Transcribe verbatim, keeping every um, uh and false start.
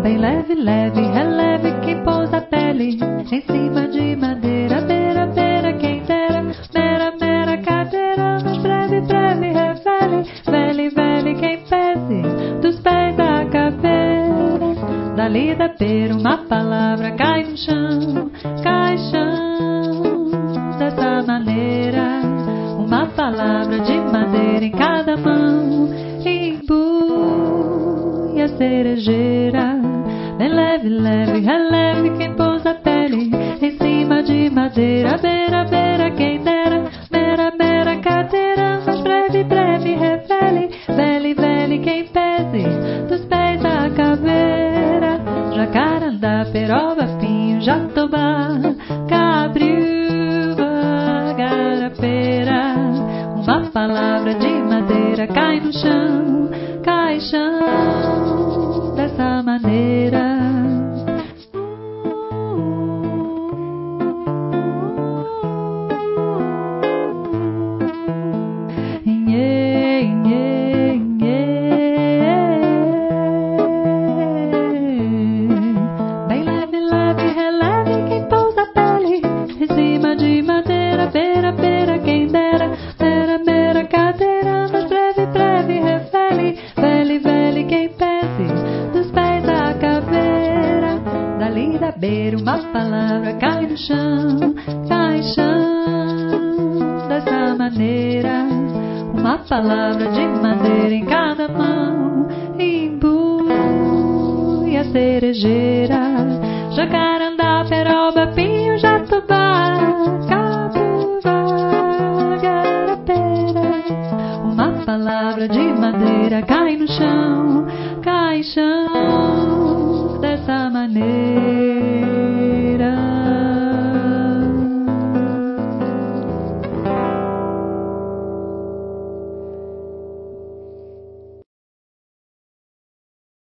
bem leve, leve, releve quem pousa a pele em cima de madeira, beira, beira, quem dera, mera, mera cadeira, mas breve, breve, revele, vele, vele quem pese dos pés à cabeça. Dali da beira uma palavra cai no chão, cai chão, dessa maneira, uma palavra de madeira em cada mão, imbui a cerejeira, bem leve, leve, releve quem pousa a pele em cima de madeira, beira, beira, quem dera, mera, mera cadeira, mas breve, breve, revele, vele, vele quem pese dos pés à caveira. Jacarandá, peroba, pinho, jatobá, cabriúva, garapeira, uma palavra de madeira cai no chão, cai chão, dessa maneira. Inhê, inhê, inhê. Bem leve, leve, releve quem pousa a pele em cima de madeira, beira, beira, quem dera, mera, mera cadeira, mas breve, breve, revele, vele, vele quem pese dos pés à caveira. Dali da beira uma palavra cai no chão, cai chão, dessa maneira, uma palavra de madeira em cada mão, imbui a cerejeira, jacarandá, peroba, pinho, jatobá, cabriúva, garapeira, uma palavra de madeira cai no chão, cai chão.